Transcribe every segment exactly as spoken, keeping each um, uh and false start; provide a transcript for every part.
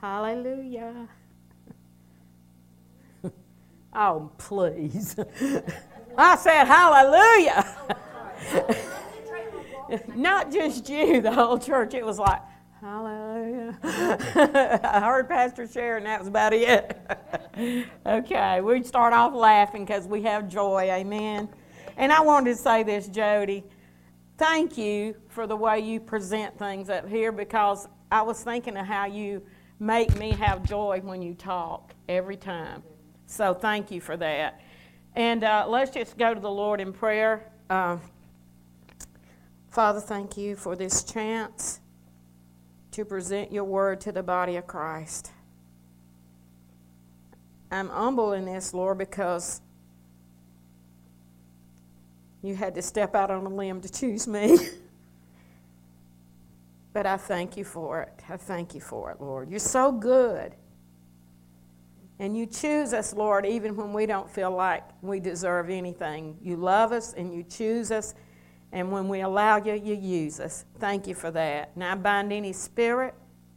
Hallelujah. Oh, please. I said hallelujah. Not just you, the whole church. It was like, hallelujah. I heard Pastor share, and that was about it. Okay, we'd start off laughing because we have joy, amen. And I wanted to say this, Jody. Thank you for the way you present things up here, because I was thinking of how you make me have joy when you talk every time. So thank you for that. And uh, let's just go to the Lord in prayer. Uh, Father, thank you for this chance to present your word to the body of Christ. I'm humble in this, Lord, because you had to step out on a limb to choose me. But I thank you for it. I thank you for it, Lord. You're so good. And you choose us, Lord, even when we don't feel like we deserve anything. You love us and you choose us. And when we allow you, you use us. Thank you for that. Now I bind any spirit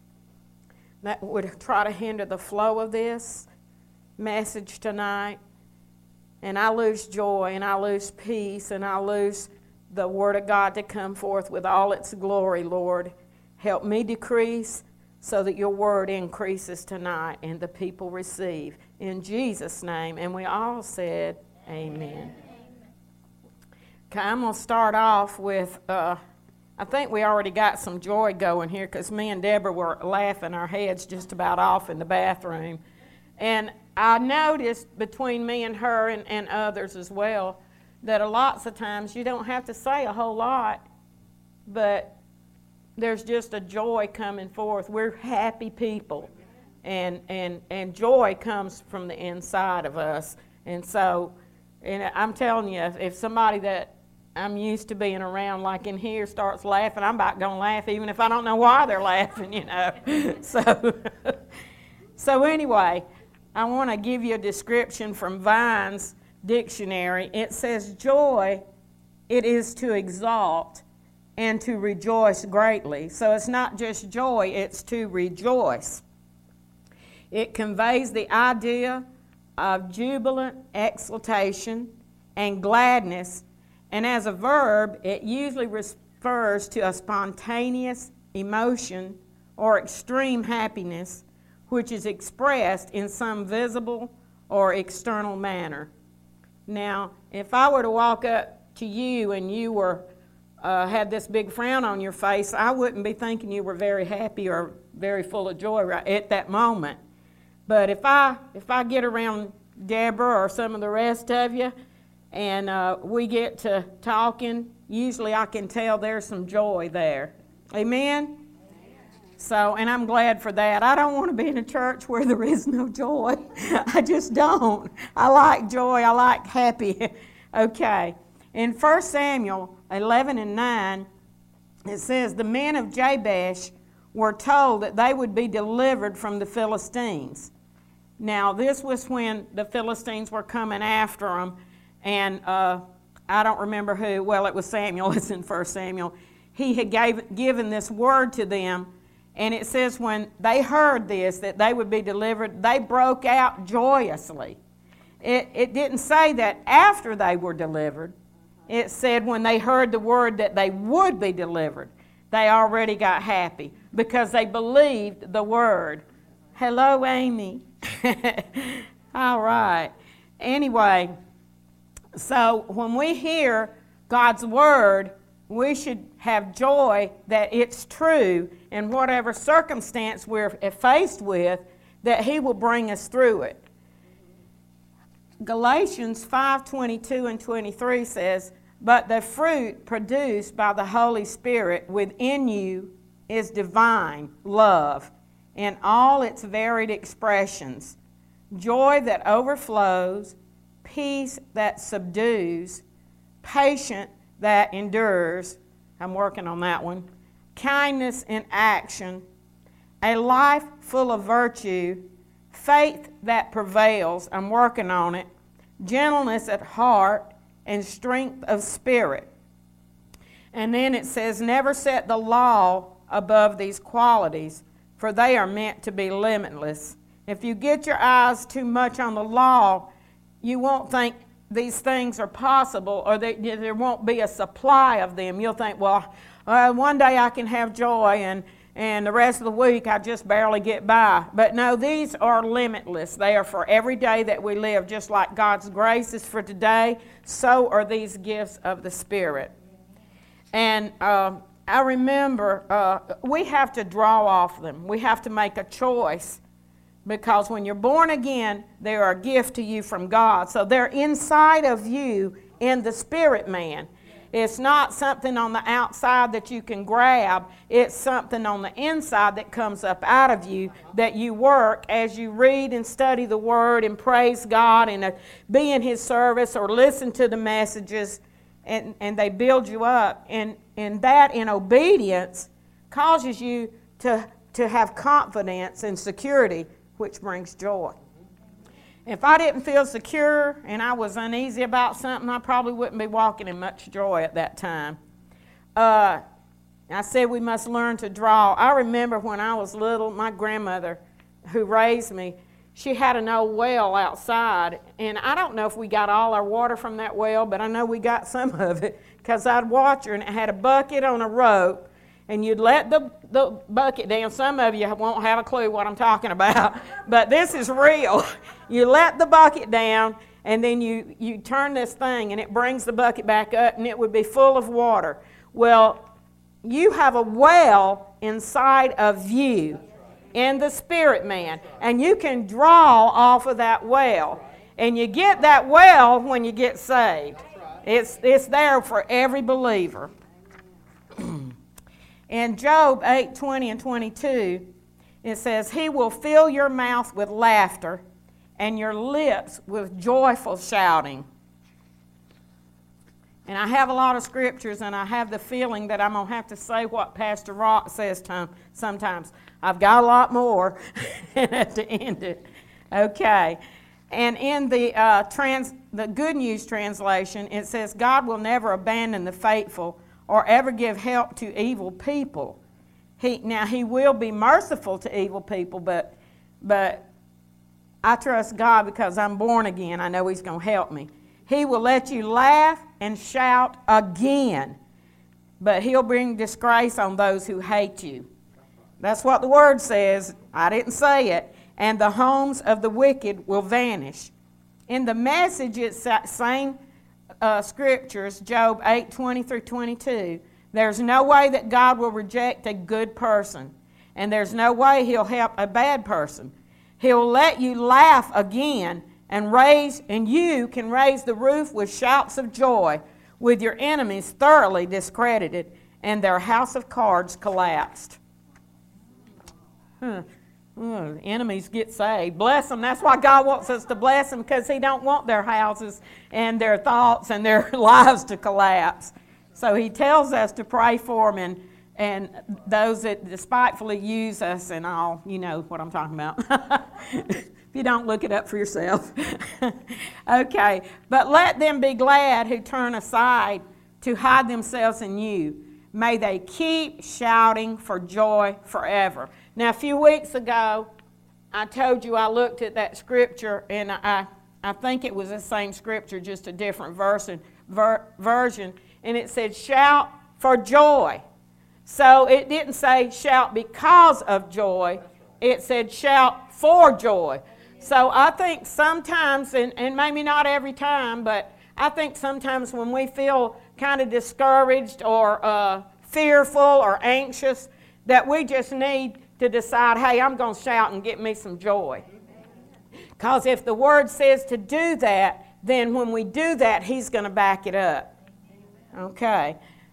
that would try to hinder the flow of this message tonight. And I lose joy, and I lose peace, and I lose the Word of God to come forth with all its glory, Lord. Help me decrease so that your Word increases tonight and the people receive. In Jesus' name. And we all said, amen. Okay, I'm going to start off with, uh, I think we already got some joy going here, because me and Deborah were laughing our heads just about off in the bathroom. And I noticed between me and her and, and others as well that a lots of times you don't have to say a whole lot, but there's just a joy coming forth. We're happy people, and and and joy comes from the inside of us. And so, and I'm telling you, if somebody that I'm used to being around, like in here, starts laughing, I'm about going to laugh even if I don't know why they're laughing, you know. so, so anyway, I want to give you a description from Vine's dictionary. It says, joy, it is to exalt and to rejoice greatly. So it's not just joy, it's to rejoice. It conveys the idea of jubilant exultation and gladness, and as a verb, it usually refers to a spontaneous emotion or extreme happiness, which is expressed in some visible or external manner. Now, if I were to walk up to you and you were uh, had this big frown on your face, I wouldn't be thinking you were very happy or very full of joy right at that moment. But if I if I get around Deborah or some of the rest of you, and uh, we get to talking, usually I can tell there's some joy there. Amen? So, and I'm glad for that. I don't want to be in a church where there is no joy. I just don't. I like joy. I like happy. Okay. In First Samuel eleven and nine, it says, the men of Jabesh were told that they would be delivered from the Philistines. Now, this was when the Philistines were coming after them. And uh, I don't remember who. Well, it was Samuel. It's in First Samuel. He had gave, given this word to them. And it says when they heard this, that they would be delivered, they broke out joyously. It, it didn't say that after they were delivered. It said when they heard the word that they would be delivered, they already got happy because they believed the word. Hello, Amy. All right. Anyway, so when we hear God's word, we should have joy that it's true in whatever circumstance we're faced with, that he will bring us through it. Galatians five twenty-two and twenty-three says, but the fruit produced by the Holy Spirit within you is divine love in all its varied expressions, joy that overflows, peace that subdues, patient that endures, I'm working on that one, kindness in action, a life full of virtue, faith that prevails, I'm working on it, gentleness at heart, and strength of spirit. And then it says, never set the law above these qualities, for they are meant to be limitless. If you get your eyes too much on the law, you won't think these things are possible, or that there won't be a supply of them. You'll think, well, uh, one day I can have joy, and, and the rest of the week I just barely get by. But no, these are limitless. They are for every day that we live. Just like God's grace is for today, so are these gifts of the Spirit. And uh, I remember uh, we have to draw off them. We have to make a choice, because when you're born again, they are a gift to you from God. So they're inside of you in the spirit man. It's not something on the outside that you can grab. It's something on the inside that comes up out of you, that you work as you read and study the Word and praise God and uh, be in His service or listen to the messages, and, and they build you up. And, and that in obedience causes you to, to have confidence and security, which brings joy. If I didn't feel secure and I was uneasy about something, I probably wouldn't be walking in much joy at that time. Uh, I said we must learn to draw. I remember when I was little, my grandmother, who raised me, she had an old well outside, and I don't know if we got all our water from that well, but I know we got some of it, because I'd watch her, and it had a bucket on a rope, and you'd let the, the bucket down. Some of you won't have a clue what I'm talking about, but this is real. You let the bucket down, and then you, you turn this thing, and it brings the bucket back up, and it would be full of water. Well, you have a well inside of you in the spirit man, and you can draw off of that well. And you get that well when you get saved. It's, it's there for every believer. In Job eight, twenty and twenty-two, it says, He will fill your mouth with laughter and your lips with joyful shouting. And I have a lot of scriptures, and I have the feeling that I'm going to have to say what Pastor Rock says to sometimes. I've got a lot more to end it. Okay. And in the, uh, trans, the Good News translation, it says, God will never abandon the faithful or ever give help to evil people. He, now, He will be merciful to evil people, but, but I trust God because I'm born again. I know He's going to help me. He will let you laugh and shout again, but He'll bring disgrace on those who hate you. That's what the Word says. I didn't say it. And the homes of the wicked will vanish. In the Message, it's that same uh, scriptures, Job eight, twenty through twenty-two. There's no way that God will reject a good person, and there's no way He'll help a bad person. He'll let you laugh again and raise, and you can raise the roof with shouts of joy, with your enemies thoroughly discredited and their house of cards collapsed. Huh. Oh, enemies get saved. Bless them. That's why God wants us to bless them, because He don't want their houses and their thoughts and their lives to collapse. So He tells us to pray for them, and, and those that despitefully use us and all. You know what I'm talking about. If you don't, look it up for yourself. Okay. But let them be glad who turn aside to hide themselves in you. May they keep shouting for joy forever. Now, a few weeks ago, I told you I looked at that scripture, and I, I think it was the same scripture, just a different version, ver, version, and it said, shout for joy. So it didn't say shout because of joy. It said shout for joy. So I think sometimes, and, and maybe not every time, but I think sometimes when we feel kind of discouraged or uh, fearful or anxious, that we just need to decide, hey, I'm going to shout and get me some joy. Because if the Word says to do that, then when we do that, He's going to back it up. Okay.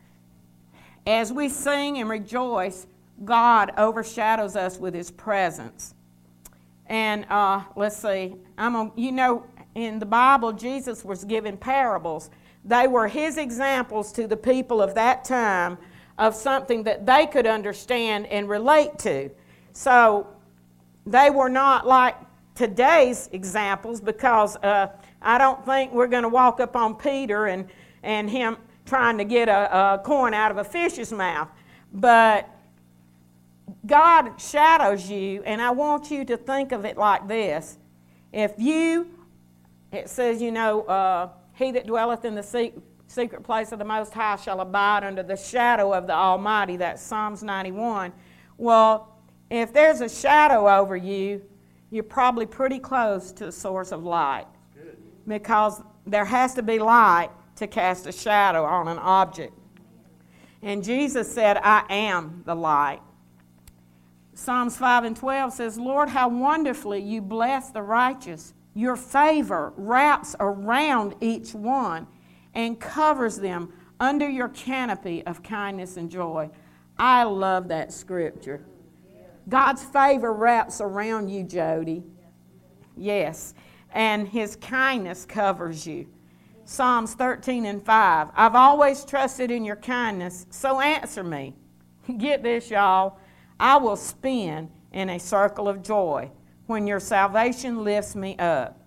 As we sing and rejoice, God overshadows us with His presence. And uh, let's see, I'm a, you know, in the Bible, Jesus was given parables. They were His examples to the people of that time of something that they could understand and relate to. So they were not like today's examples, because uh, I don't think we're going to walk up on Peter and, and him trying to get a, a coin out of a fish's mouth. But God shadows you, and I want you to think of it like this. If you, it says, you know, uh, he that dwelleth in the secret place of the Most High shall abide under the shadow of the Almighty. That's Psalms ninety-one. Well, if there's a shadow over you, you're probably pretty close to the source of light. Good. Because there has to be light to cast a shadow on an object. And Jesus said, I am the light. Psalms five and twelve says, Lord, how wonderfully you bless the righteous. Your favor wraps around each one and covers them under your canopy of kindness and joy. I love that scripture. God's favor wraps around you, Jody. Yes. And his kindness covers you. Psalms thirteen and five. I've always trusted in your kindness, so answer me. Get this, y'all. I will spin in a circle of joy when your salvation lifts me up.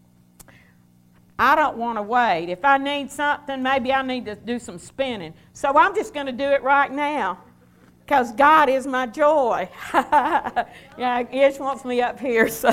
I don't want to wait. If I need something, maybe I need to do some spinning. So I'm just going to do it right now because God is my joy. Yeah, Ish wants me up here. So.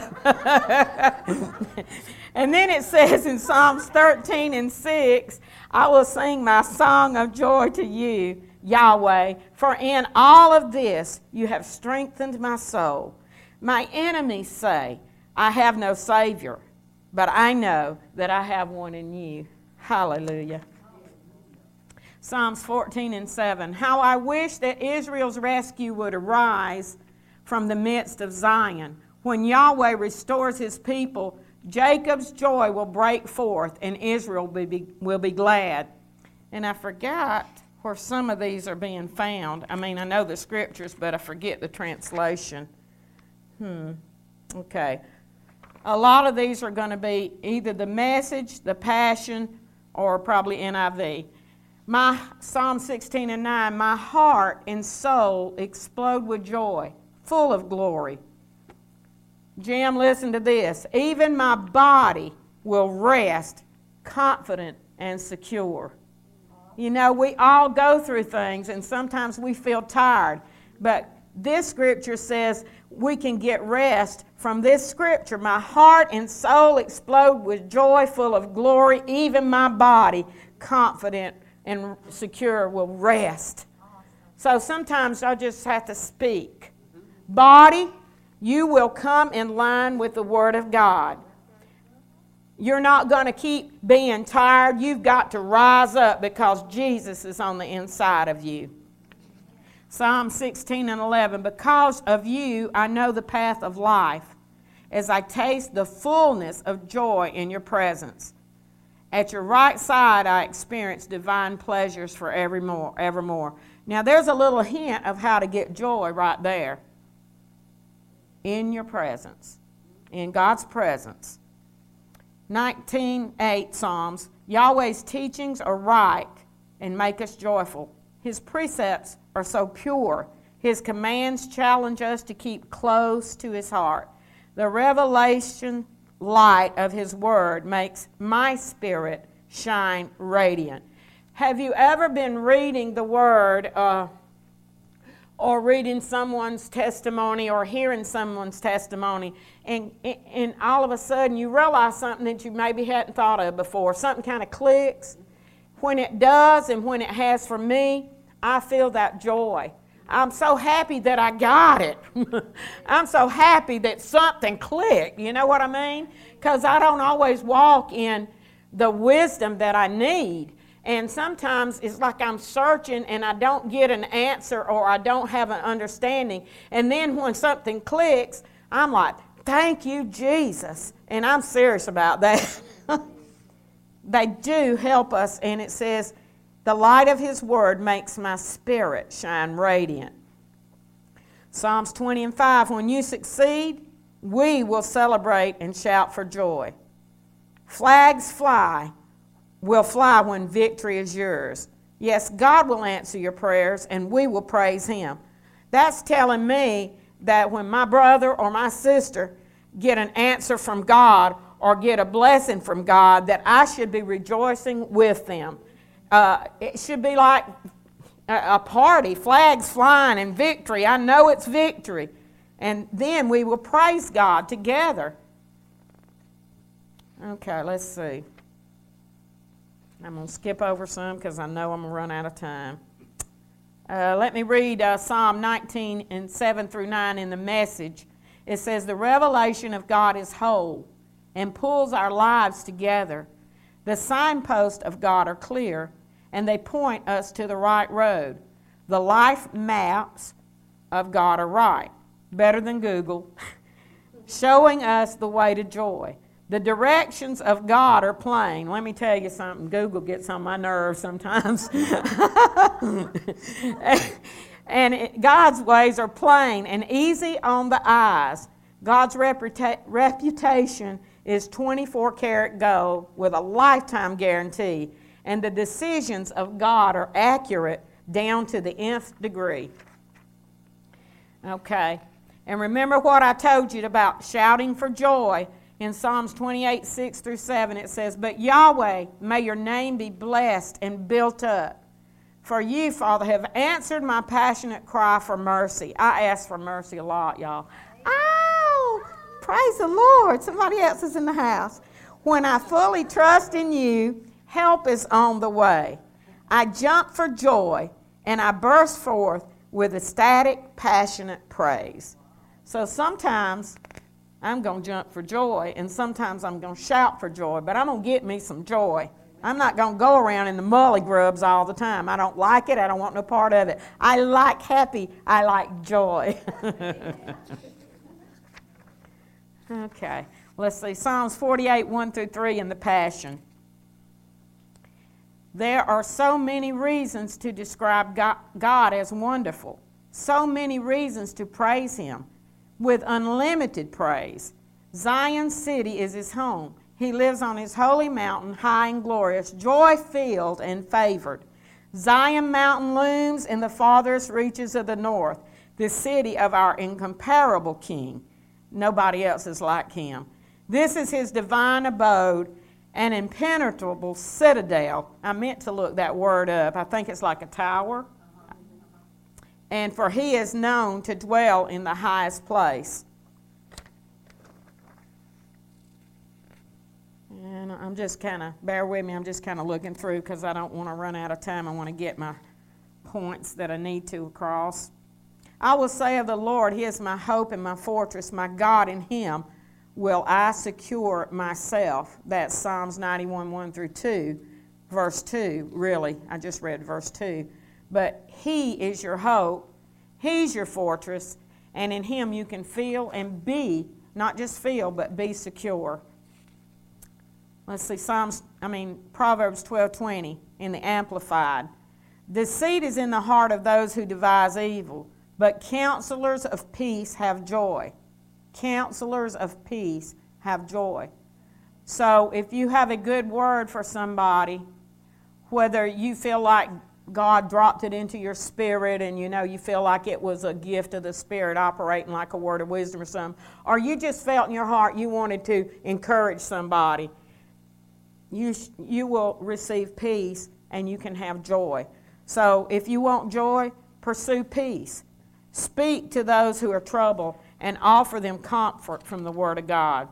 And then it says in Psalms thirteen and six, I will sing my song of joy to you, Yahweh, for in all of this you have strengthened my soul. My enemies say, I have no Savior, but I know that I have one in you. Hallelujah. Psalms fourteen and seven. How I wish that Israel's rescue would arise from the midst of Zion. When Yahweh restores his people, Jacob's joy will break forth and Israel will be, will be glad. And I forgot where some of these are being found. I mean, I know the scriptures, but I forget the translation. Hmm. Okay. A lot of these are going to be either the Message, the Passion, or probably N I V. My Psalm sixteen and nine, my heart and soul explode with joy, full of glory. Jim, listen to this. Even my body will rest confident and secure. You know, we all go through things, and sometimes we feel tired. But this scripture says we can get rest from this scripture. My heart and soul explode with joy, full of glory. Even my body, confident and secure, will rest. So sometimes I just have to speak. Body, you will come in line with the Word of God. You're not going to keep being tired. You've got to rise up because Jesus is on the inside of you. Psalm sixteen and eleven, because of you I know the path of life, as I taste the fullness of joy in your presence. At your right side I experience divine pleasures for evermore. evermore. Now there's a little hint of how to get joy right there. In your presence, in God's presence. nineteen eight Psalms, Yahweh's teachings are right and make us joyful. His precepts are so pure. His commands challenge us to keep close to his heart. The revelation light of his word makes my spirit shine radiant. Have you ever been reading the word uh, or reading someone's testimony or hearing someone's testimony, and, and all of a sudden you realize something that you maybe hadn't thought of before? Something kind of clicks. When it does, and when it has for me, I feel that joy. I'm so happy that I got it. I'm so happy that something clicked. You know what I mean? Because I don't always walk in the wisdom that I need. And sometimes it's like I'm searching and I don't get an answer or I don't have an understanding. And then when something clicks, I'm like, thank you, Jesus. And I'm serious about that. They do help us, and it says, the light of his word makes my spirit shine radiant. Psalms twenty and five, when you succeed, we will celebrate and shout for joy. Flags fly. Will fly when victory is yours. Yes, God will answer your prayers and we will praise him. That's telling me that when my brother or my sister get an answer from God or get a blessing from God, that I should be rejoicing with them. Uh, it should be like a party, flags flying and victory. I know it's victory. And then we will praise God together. Okay, let's see. I'm going to skip over some because I know I'm going to run out of time. Uh, let me read uh, Psalm nineteen and seven through nine in the Message. It says, the revelation of God is whole and pulls our lives together. The signposts of God are clear, and they point us to the right road. The life maps of God are right, better than Google, showing us the way to joy. The directions of God are plain. Let me tell you something. Google gets on my nerves sometimes. And it, God's ways are plain and easy on the eyes. God's reputa- reputation is twenty-four karat gold with a lifetime guarantee. And the decisions of God are accurate down to the nth degree. Okay. And remember what I told you about shouting for joy. In Psalms twenty-eight, six through seven, it says, but Yahweh, may your name be blessed and built up. For you, Father, have answered my passionate cry for mercy. I ask for mercy a lot, y'all. Oh, praise the Lord. Somebody else is in the house. When I fully trust in you, help is on the way. I jump for joy, and I burst forth with ecstatic, passionate praise. So sometimes I'm going to jump for joy, and sometimes I'm going to shout for joy, but I'm going to get me some joy. I'm not going to go around in the mully grubs all the time. I don't like it. I don't want no part of it. I like happy. I like joy. Okay. Let's see. Psalms forty-eight, one through three in the Passion. There are so many reasons to describe God as wonderful. So many reasons to praise Him with unlimited praise. Zion City is His home. He lives on His holy mountain, high and glorious, joy-filled and favored. Zion Mountain looms in the farthest reaches of the north, the city of our incomparable King. Nobody else is like Him. This is His divine abode, an impenetrable citadel. I meant to look that word up. I think it's like a tower. And for He is known to dwell in the highest place. And I'm just kind of, bear with me, I'm just kind of looking through because I don't want to run out of time. I want to get my points that I need to across. I will say of the Lord, He is my hope and my fortress, my God. In Him will I secure myself. That's Psalms ninety-one, one through two, verse two, really. I just read verse two. But He is your hope, He's your fortress, and in Him you can feel and be, not just feel, but be secure. Let's see, Psalms, I mean, Proverbs twelve, twenty in the Amplified. Deceit is in the heart of those who devise evil, but counselors of peace have joy. Counselors of peace have joy. So if you have a good word for somebody, whether you feel like God dropped it into your spirit and you know you feel like it was a gift of the Spirit operating like a word of wisdom or something, or you just felt in your heart you wanted to encourage somebody, you, you will receive peace and you can have joy. So if you want joy, pursue peace. Speak to those who are troubled and offer them comfort from the Word of God.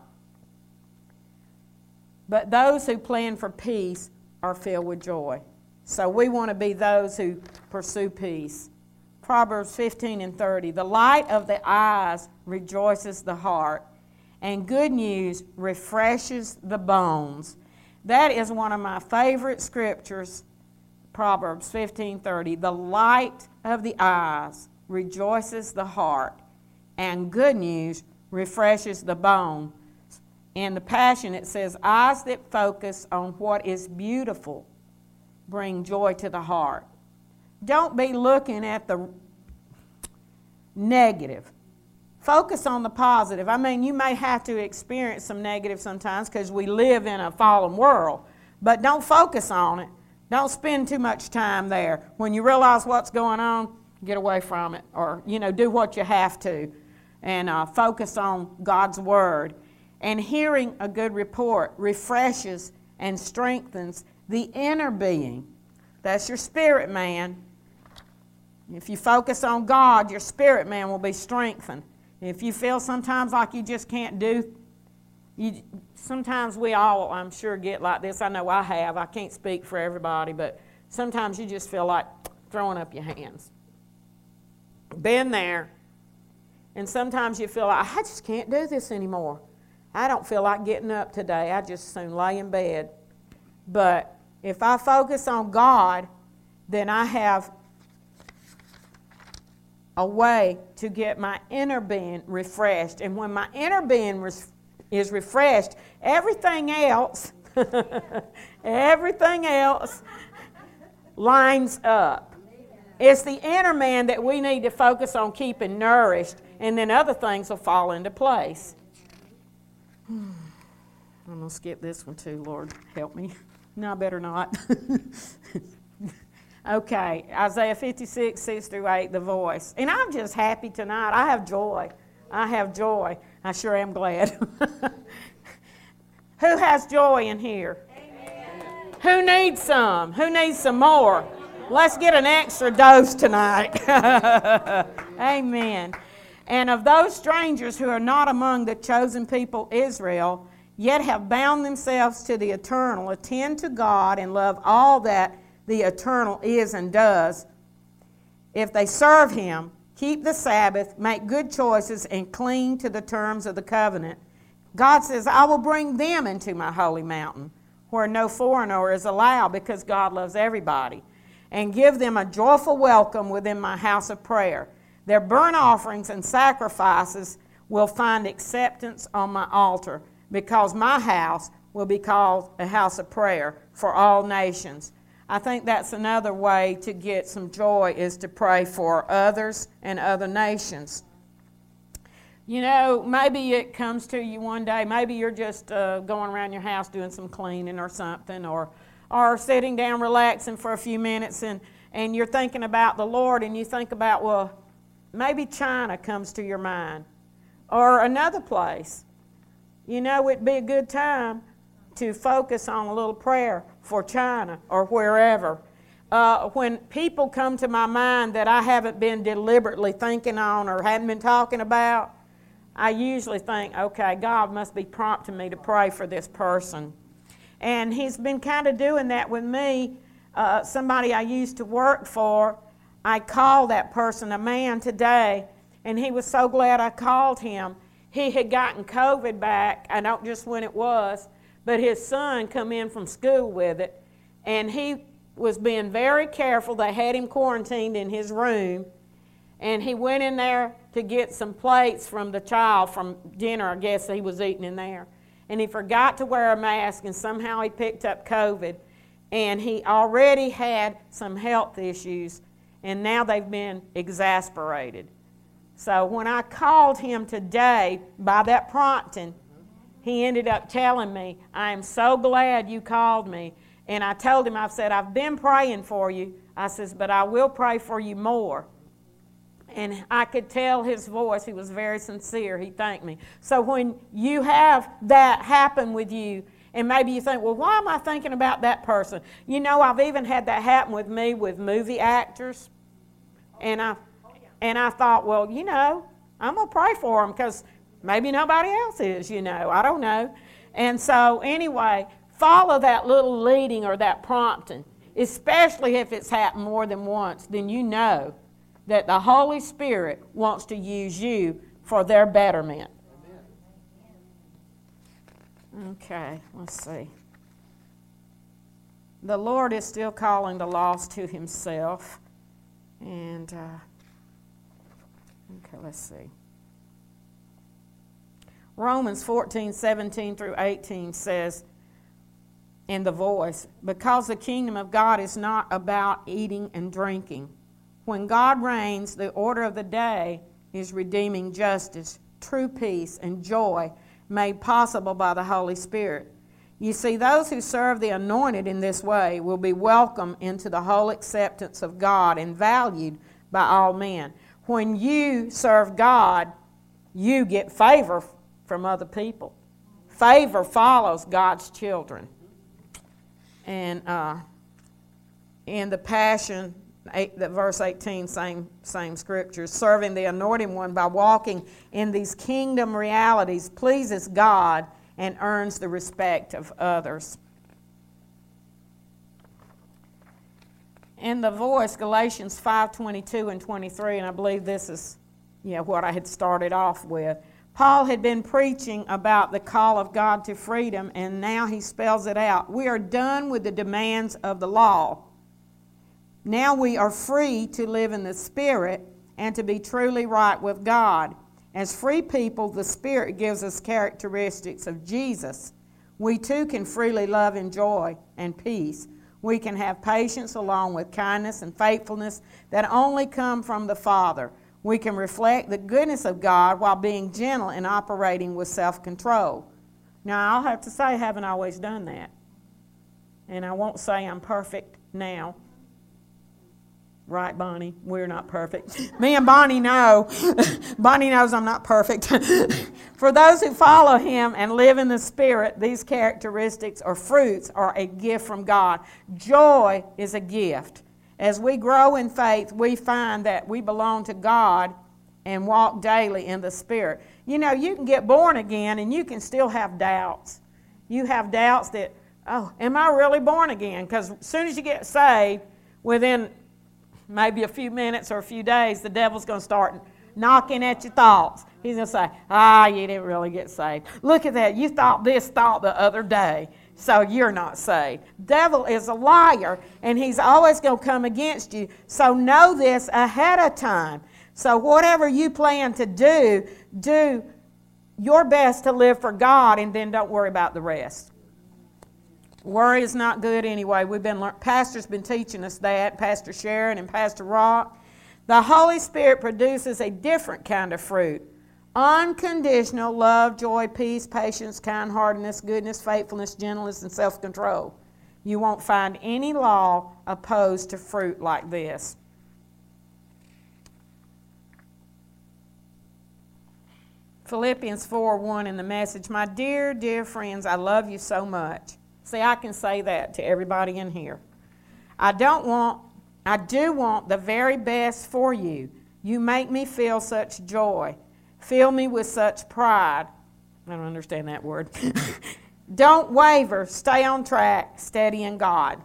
But those who plan for peace are filled with joy. So we want to be those who pursue peace. Proverbs fifteen and thirty, the light of the eyes rejoices the heart, and good news refreshes the bones. That is one of my favorite scriptures, Proverbs fifteen thirty. The light of the eyes rejoices the heart, and good news refreshes the bone. In the Passion, it says, eyes that focus on what is beautiful bring joy to the heart. Don't be looking at the negative. Focus on the positive. I mean, you may have to experience some negative sometimes because we live in a fallen world, but don't focus on it. Don't spend too much time there. When you realize what's going on, get away from it, or, you know, do what you have to, and uh, focus on God's Word. And hearing a good report refreshes and strengthens the inner being. That's your spirit man. If you focus on God, your spirit man will be strengthened. If you feel sometimes like you just can't do, you, sometimes we all, I'm sure, get like this. I know I have. I can't speak for everybody, but sometimes you just feel like throwing up your hands. Been there. And sometimes you feel like, I just can't do this anymore. I don't feel like getting up today. I just soon lay in bed. But if I focus on God, then I have a way to get my inner being refreshed. And when my inner being res- is refreshed, everything else, everything else lines up. It's the inner man that we need to focus on keeping nourished, and then other things will fall into place. I'm going to skip this one too, Lord. Help me. No, I better not. Okay, Isaiah fifty-six, six through eight, the voice. And I'm just happy tonight. I have joy. I have joy. I sure am glad. Who has joy in here? Amen. Who needs some? Who needs some more? Let's get an extra dose tonight. Amen. And of those strangers who are not among the chosen people Israel, yet have bound themselves to the eternal, attend to God and love all that the eternal is and does. If they serve him, keep the Sabbath, make good choices, and cling to the terms of the covenant, God says, I will bring them into my holy mountain, where no foreigner is allowed, because God loves everybody, and give them a joyful welcome within my house of prayer. Their burnt offerings and sacrifices will find acceptance on my altar, because my house will be called a house of prayer for all nations. I think that's another way to get some joy, is to pray for others and other nations. You know, maybe it comes to you one day, maybe you're just uh, going around your house doing some cleaning or something, or or sitting down relaxing for a few minutes, and, and you're thinking about the Lord, and you think about, well, maybe China comes to your mind, or another place. You know, it'd be a good time to focus on a little prayer for China or wherever. Uh, when people come to my mind that I haven't been deliberately thinking on or hadn't been talking about, I usually think, okay, God must be prompting me to pray for this person. And he's been kind of doing that with me. Uh, somebody I used to work for, I called that person, a man today, and he was so glad I called him. He had gotten COVID back. I don't just when it was, but his son come in from school with it, and he was being very careful. They had him quarantined in his room, and he went in there to get some plates from the child from dinner, I guess he was eating in there, and he forgot to wear a mask, and somehow he picked up COVID, and he already had some health issues, and now they've been exasperated. So when I called him today, by that prompting, he ended up telling me, I am so glad you called me. And I told him, I said, I've been praying for you. I says, but I will pray for you more. And I could tell his voice, he was very sincere. He thanked me. So when you have that happen with you, and maybe you think, well, why am I thinking about that person? You know, I've even had that happen with me with movie actors. And I, and I thought, well, you know, I'm going to pray for them, because maybe nobody else is, you know. I don't know. And so anyway, follow that little leading or that prompting, especially if it's happened more than once. Then you know that the Holy Spirit wants to use you for their betterment. Okay, let's see. The Lord is still calling the lost to himself. And, uh, okay, let's see. Romans fourteen, seventeen through eighteen says in the voice, because the kingdom of God is not about eating and drinking. When God reigns, the order of the day is redeeming justice, true peace, and joy made possible by the Holy Spirit. You see, those who serve the anointed in this way will be welcomed into the whole acceptance of God and valued by all men. When you serve God, you get favor from other people. Favor follows God's children. And uh, in the Passion eight, the verse eighteen, same, same scripture. Serving the Anointed One by walking in these kingdom realities pleases God and earns the respect of others. In the voice, Galatians five twenty-two and twenty-three, and I believe this is you know, what I had started off with. Paul had been preaching about the call of God to freedom, and now he spells it out. We are done with the demands of the law. Now we are free to live in the Spirit and to be truly right with God. As free people, the Spirit gives us characteristics of Jesus. We too can freely love and joy and peace. We can have patience along with kindness and faithfulness that only come from the Father. We can reflect the goodness of God while being gentle and operating with self-control. Now, I'll have to say I haven't always done that. And I won't say I'm perfect now. Right, Bonnie? We're not perfect. Me and Bonnie know. Bonnie knows I'm not perfect. For those who follow Him and live in the Spirit, these characteristics or fruits are a gift from God. Joy is a gift. As we grow in faith, we find that we belong to God and walk daily in the Spirit. You know, you can get born again and you can still have doubts. You have doubts that, oh, am I really born again? Because as soon as you get saved, within maybe a few minutes or a few days, the devil's going to start knocking at your thoughts. He's going to say, ah, you didn't really get saved. Look at that. You thought this thought the other day, so you're not saved. Devil is a liar, and he's always going to come against you. So know this ahead of time. So whatever you plan to do, do your best to live for God, and then don't worry about the rest. Worry is not good anyway. We've been Pastor's been teaching us that, Pastor Sharon and Pastor Rock. The Holy Spirit produces a different kind of fruit. Unconditional love, joy, peace, patience, kindheartedness, goodness, faithfulness, gentleness, and self-control. You won't find any law opposed to fruit like this. Philippians four one in the Message. My dear, dear friends, I love you so much. See, I can say that to everybody in here. I don't want, I do want the very best for you. You make me feel such joy. Fill me with such pride. I don't understand that word. Don't waver. Stay on track. Steady in God.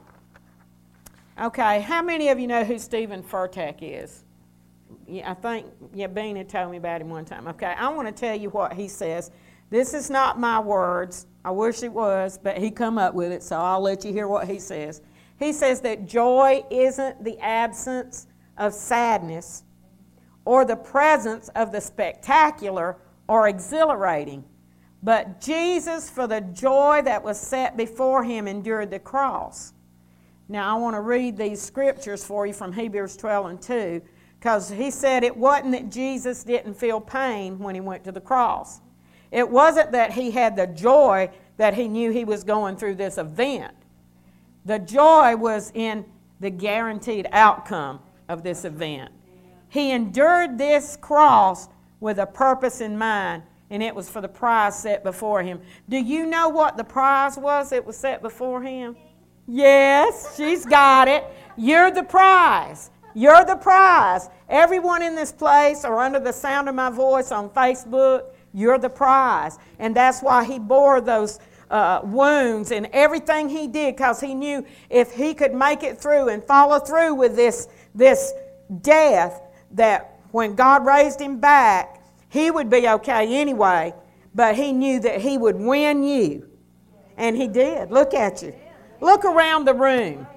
Okay, how many of you know who Stephen Furtick is? Yeah, I think, yeah, Bean had told me about him one time. Okay, I want to tell you what he says. This is not my words. I wish it was, but he come up with it, so I'll let you hear what he says. He says that joy isn't the absence of sadness or the presence of the spectacular or exhilarating, but Jesus, for the joy that was set before him, endured the cross. Now, I want to read these scriptures for you from Hebrews twelve and two, because he said it wasn't that Jesus didn't feel pain when he went to the cross. It wasn't that he had the joy that he knew he was going through this event. The joy was in the guaranteed outcome of this event. He endured this cross with a purpose in mind, and it was for the prize set before him. Do you know what the prize was that was set before him? Yes, she's got it. You're the prize. You're the prize. Everyone in this place or under the sound of my voice on Facebook, you're the prize. And that's why he bore those uh, wounds and everything he did, because he knew if he could make it through and follow through with this, this death, that when God raised him back, he would be okay anyway, but he knew that he would win you. And he did. Look at you. Look around the room.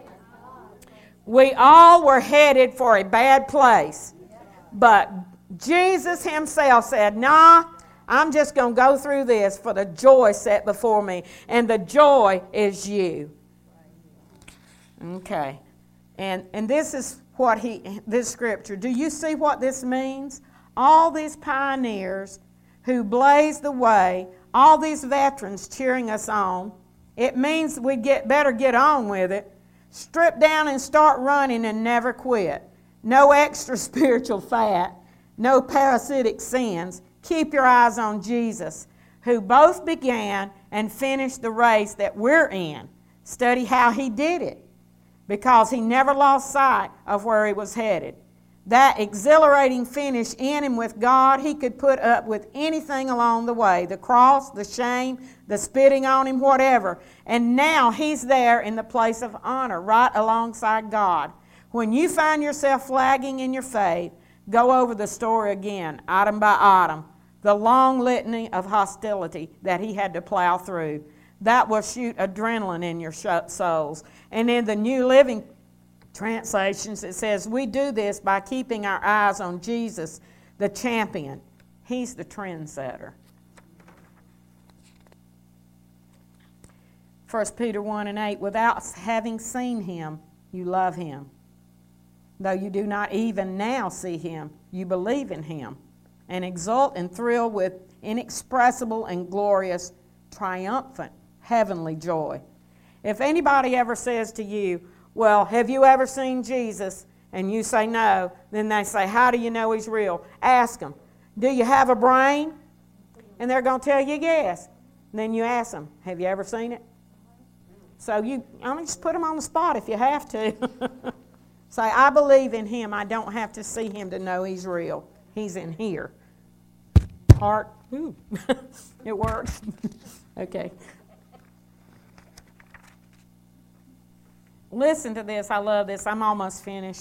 We all were headed for a bad place, but Jesus himself said, nah, I'm just going to go through this for the joy set before me. And the joy is you. Okay. And and this is what he, this scripture. Do you see what this means? All these pioneers who blazed the way, all these veterans cheering us on, it means we get better get on with it. Strip down and start running and never quit. No extra spiritual fat. No parasitic sins. Keep your eyes on Jesus, who both began and finished the race that we're in. Study how he did it. because he never lost sight of where he was headed. That exhilarating finish in and with God, he could put up with anything along the way, the cross, the shame, the spitting on him, whatever. And now he's there in the place of honor, right alongside God. When you find yourself flagging in your faith, go over the story again, item by item, the long litany of hostility that he had to plow through. That will shoot adrenaline in your souls. And in the New Living Translations, it says, we do this by keeping our eyes on Jesus, the champion. He's the trendsetter. First Peter one and eight, without having seen him, you love him. Though you do not even now see him, you believe in him and exult and thrill with inexpressible and glorious, triumphant, heavenly joy. If anybody ever says to you, well, have you ever seen Jesus? And you say no, then they say, how do you know he's real? Ask them, do you have a brain? And they're going to tell you yes. And then you ask them, have you ever seen it? So you, I mean, just put them on the spot if you have to. Say, I believe in him. I don't have to see him to know he's real. He's in here. Heart, ooh, it works. Okay. Listen to this. I love this. I'm almost finished.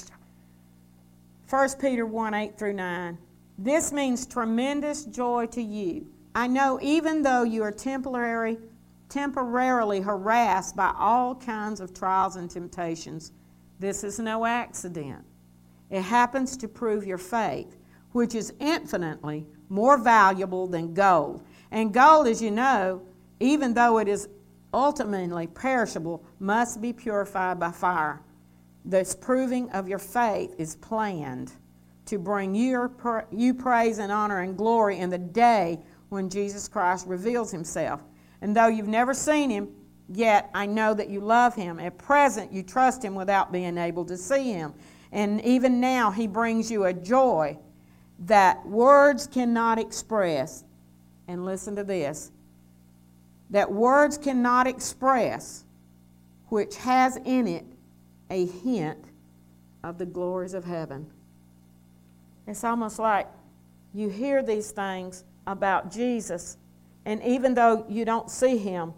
First Peter one, eight through nine. This means tremendous joy to you. I know even though you are temporary, temporarily harassed by all kinds of trials and temptations, this is no accident. It happens to prove your faith, which is infinitely more valuable than gold. And gold, as you know, even though it is ultimately perishable, must be purified by fire. This proving of your faith is planned to bring your, you praise and honor and glory in the day when Jesus Christ reveals himself. And though you've never seen him, yet I know that you love him. At present, you trust him without being able to see him. And even now, he brings you a joy that words cannot express. And listen to this. That words cannot express, which has in it a hint of the glories of heaven. It's almost like you hear these things about Jesus, and even though you don't see him,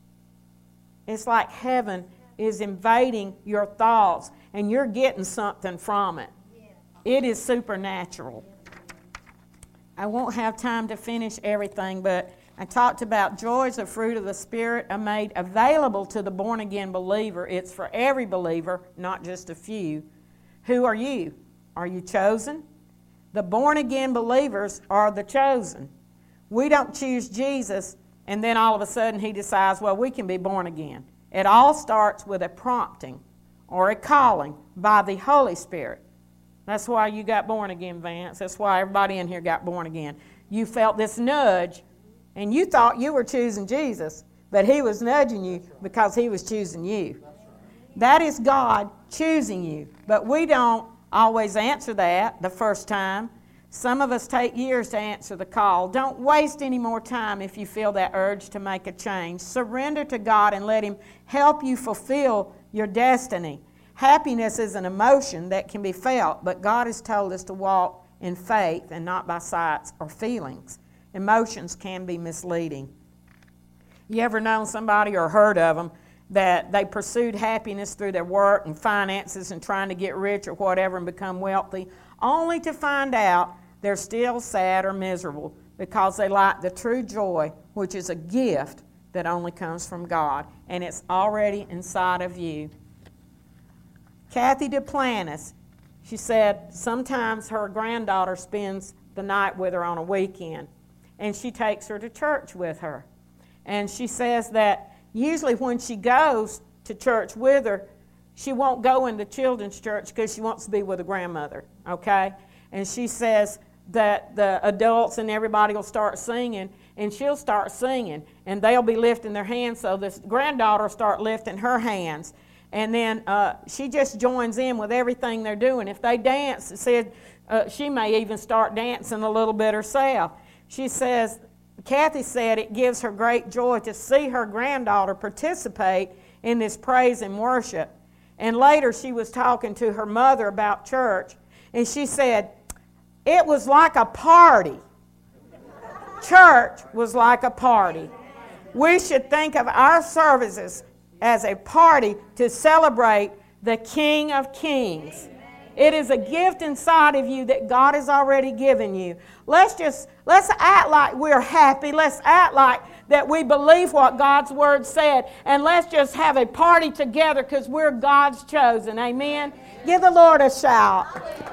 it's like heaven is invading your thoughts, and you're getting something from it. It is supernatural. I won't have time to finish everything, but I talked about joys of fruit of the Spirit are made available to the born-again believer. It's for every believer, not just a few. Who are you? Are you chosen? The born-again believers are the chosen. We don't choose Jesus, and then all of a sudden he decides, well, we can be born again. It all starts with a prompting or a calling by the Holy Spirit. That's why you got born again, Vance. That's why everybody in here got born again. You felt this nudge, and you thought you were choosing Jesus, but he was nudging you because he was choosing you. That is God choosing you. But we don't always answer that the first time. Some of us take years to answer the call. Don't waste any more time if you feel that urge to make a change. Surrender to God and let him help you fulfill your destiny. Happiness is an emotion that can be felt, but God has told us to walk in faith and not by sights or feelings. Emotions can be misleading. You ever known somebody or heard of them that they pursued happiness through their work and finances and trying to get rich or whatever and become wealthy, only to find out they're still sad or miserable because they lack the true joy, which is a gift that only comes from God, and it's already inside of you. Kathy Duplantis, she said sometimes her granddaughter spends the night with her on a weekend, and she takes her to church with her. And she says that usually when she goes to church with her, she won't go into children's church because she wants to be with a grandmother, okay? And she says that the adults and everybody will start singing, and she'll start singing, and they'll be lifting their hands, so this granddaughter will start lifting her hands. And then uh, she just joins in with everything they're doing. If they dance, it said uh, she may even start dancing a little bit herself. She says, Kathy said it gives her great joy to see her granddaughter participate in this praise and worship. And later she was talking to her mother about church, and she said, it was like a party. Church was like a party. We should think of our services as a party to celebrate the King of Kings. It is a gift inside of you that God has already given you. Let's just, let's act like we're happy. Let's act like that we believe what God's Word said. And let's just have a party together because we're God's chosen. Amen? Give the Lord a shout.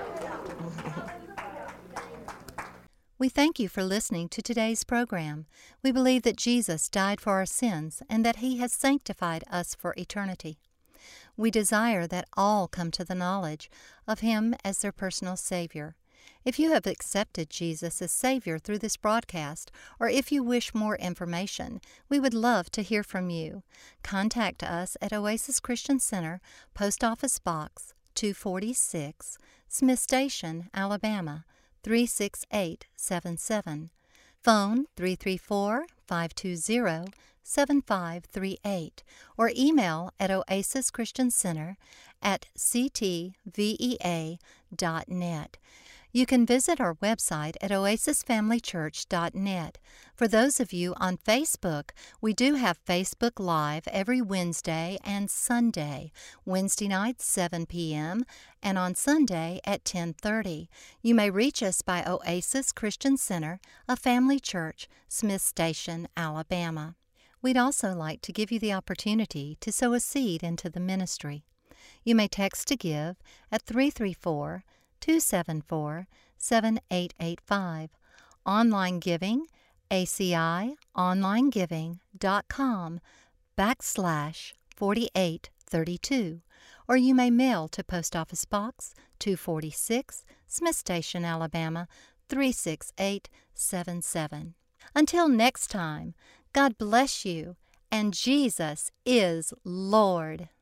We thank you for listening to today's program. We believe that Jesus died for our sins and that He has sanctified us for eternity. We desire that all come to the knowledge of Him as their personal Savior. If you have accepted Jesus as Savior through this broadcast, or if you wish more information, we would love to hear from you. Contact us at Oasis Christian Center, Post Office Box two forty-six, Smith Station, Alabama, three six eight seven seven. Phone three three four, five two zero, seven five three eight, or email at oasis christian center at c t v e a dot net. You can visit our website at oasis family church dot net. For those of you on Facebook, we do have Facebook Live every Wednesday and Sunday, Wednesday nights seven p.m. and on Sunday at ten thirty. You may reach us by Oasis Christian Center, a family church, Smith Station, Alabama. We'd also like to give you the opportunity to sow a seed into the ministry. You may text to give at three three four, two seven four, seven eight eight five. Online giving, A C I online giving dot com backslash forty-eight thirty-two. Or you may mail to Post Office Box two forty-six, Smith Station, Alabama, three six eight seven seven. Until next time, God bless you, and Jesus is Lord.